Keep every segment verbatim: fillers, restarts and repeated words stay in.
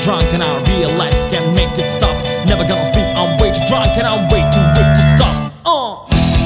drunk and I realize can't make it stop. Never gonna sleep, I'm way too drunk and I'm way too weak to stop. Uh.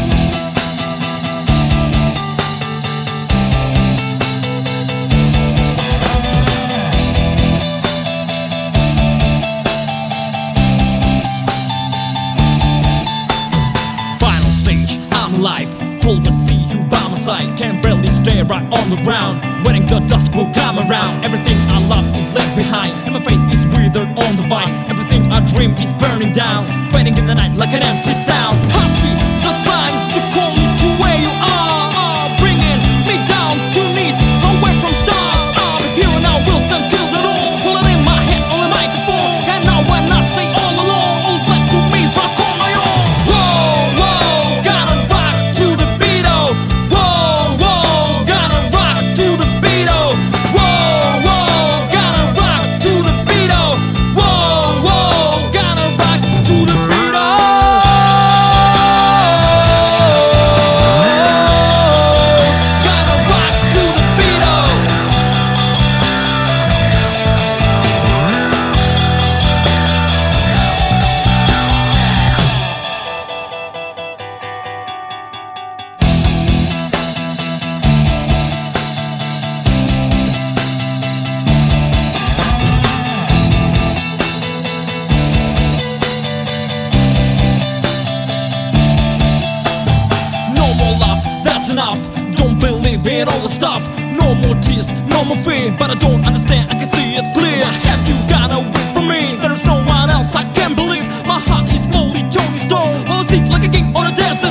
Final stage, I'm alive. Always see you by my side. Can barely stay right on the ground. Waiting the dusk will come around. Everything I love is left behind, and my faith is withered on the vine. Everything I dream is burning down, fading in the night like an empty sound. I see the signs to call me to where you are, are bringing me down to knees, away from stars. I'm here and I will stand till the dawn, pulling in my head on the microphone. And now when I stay all alone, all's left to me is rock on my own. Whoa, whoa, gotta rock to the beat, oh. Whoa, whoa, gotta rock to the beat, oh. Whoa, whoa, gotta rock to the beat, oh. Whoa, whoa, gotta rock to the beat, oh. Gotta rock to the beat, oh. No more love, that's enough. Don't believe in all the stuff. No more tears, no more fear. But I don't understand, I can see it clear. Have you got away from me? There is no one else I can believe. My heart is slowly turning stone. I'll seek like a king on a desert.